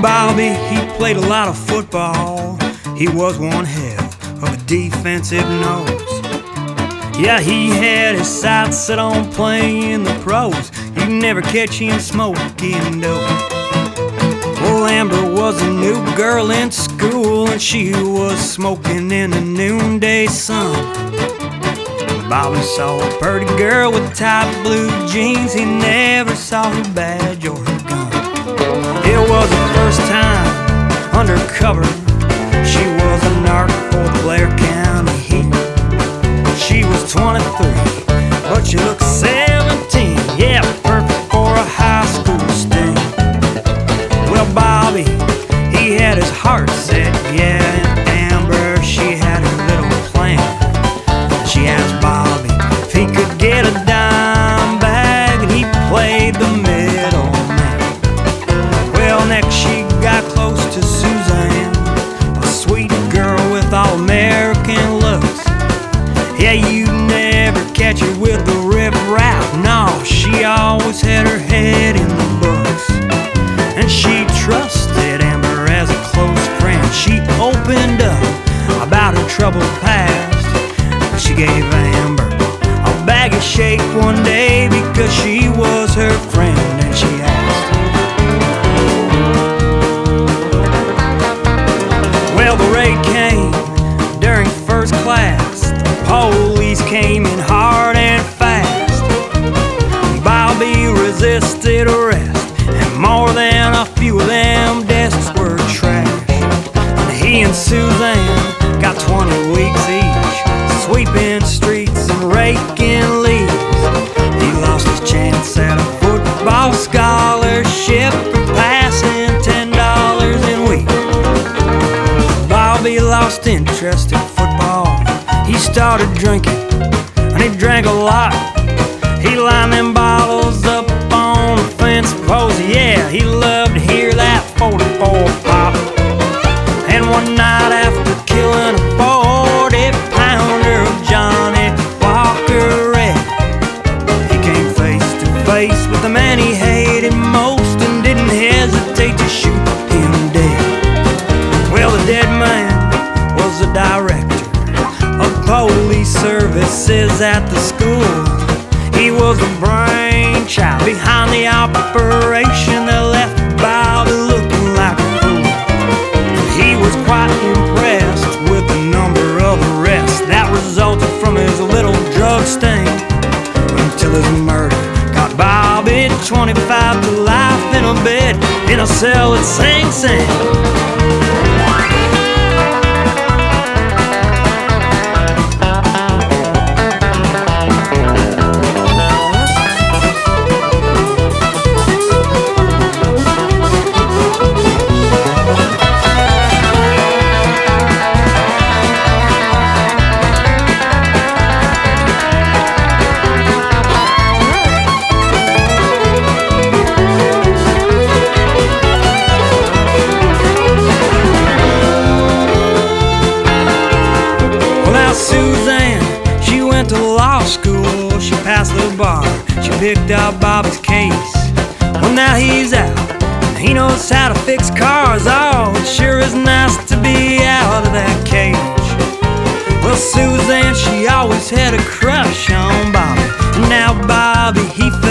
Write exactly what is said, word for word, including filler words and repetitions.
Bobby, he played a lot of football. He was one hell of a defensive nose. Yeah, he had his sights set on playing the pros. You'd never catch him smoking dope. Well, Amber was a new girl in school, and she was smoking in the noonday sun. Bobby saw a pretty girl with tight blue jeans. He never saw her badge or her gun. It was her first time undercover. She was a narc for the Blair County Heat. She was twenty-three, but she looked seventeen. Yeah, perfect for a high school sting. Well, Bobby, he had his heart set. Yeah, and Amber, she had her little plan. She asked Bobby if he could get a dime bag, and he played the middleman. Well, next she got close to Suzanne, a sweet girl with all-American looks. Yeah, you never catch her with the riff-raff. No, she always had her head in the books. And she trusted Amber as a close friend. She opened up about her troubled past. She gave Amber a bag of shake one day because she was her friend, and she asked, well, the raid came during first class. The police came in hard and fast. Bobby resisted arrest, and more than a few of them desks were trashed. And he and Suzanne got twenty weeks each, sweeping streets and raking leaves. He lost his chance at a football scholarship for passing ten dollars in weeks. Bobby lost interest in football. He started drinking, and he drank a lot. He lined them bottles up on the fence post. Yeah, he loved to hear that forty-four pop. And one night after killing a forty pounder of Johnny Walker Red, he came face to face with the man he hated most and didn't hesitate to shoot him dead. Well, the dead man was the director of police services at the school. He was the brainchild behind the operation that left Bobby looking like a fool. He was quite impressed with the number of arrests that resulted from his little drug sting, until his murder got Bobby twenty-five to life in a bed in a cell at Sing Sing. Suzanne, she went to law school. She passed the bar. She picked up Bobby's case. Well, now he's out, and he knows how to fix cars. Oh, it sure is nice to be out of that cage. Well, Suzanne, she always had a crush on Bobby, and now Bobby, he fell